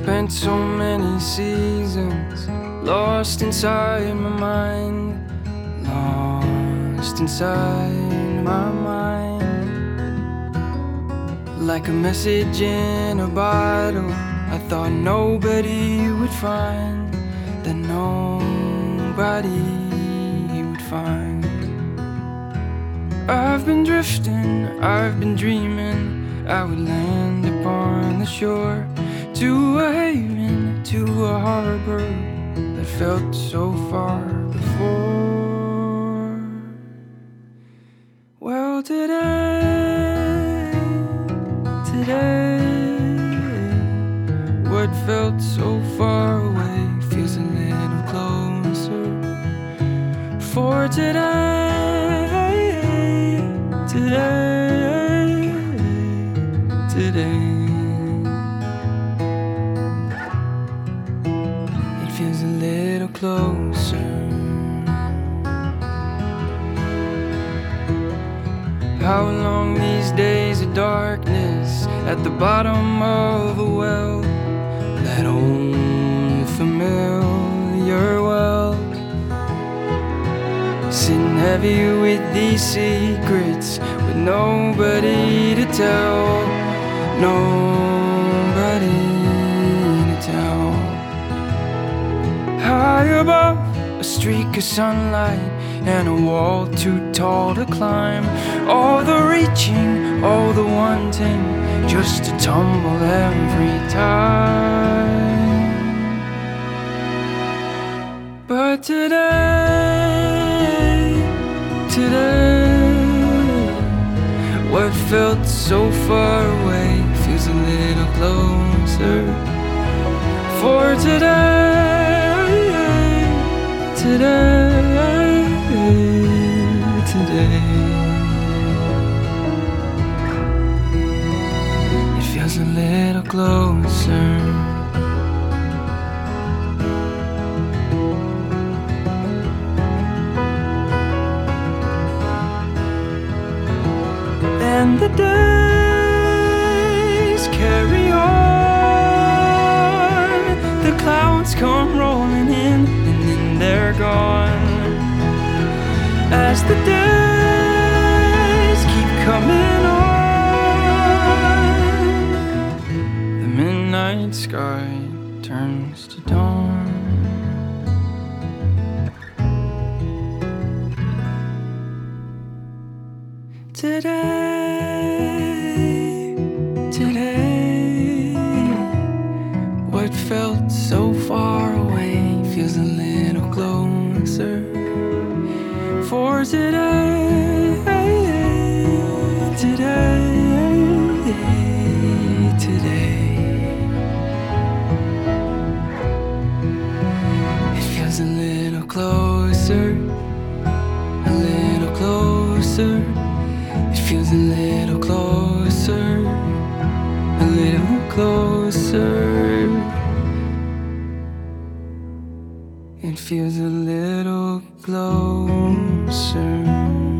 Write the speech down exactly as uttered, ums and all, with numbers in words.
spent so many seasons lost inside my mind, lost inside my mind. Like a message in a bottle, I thought nobody would find, that nobody would find. I've been drifting, I've been dreaming I would land upon the shore, to a haven, to a harbor that felt so far before. Well, today, today, what felt so far away feels a little closer. For today, today, today, it feels a little closer. How long these days of darkness at the bottom of a well, that old familiar well, sitting heavy with these secrets, with nobody to tell, nobody to tell. High above, a streak of sunlight and a wall too tall to climb. All the reaching, all the wanting, just to tumble every time. But today, today, what felt so far away feels a little closer. For today, today, today, it feels a little closer. And the days carry on, the clouds come rolling in, and then they're gone. As the days keep coming on, the midnight sky turns to dawn. Today, today, what felt so far away feels a little closer. For today, today, today, it feels a little closer, a little closer. It feels a little closer, a little closer. It feels a little closer.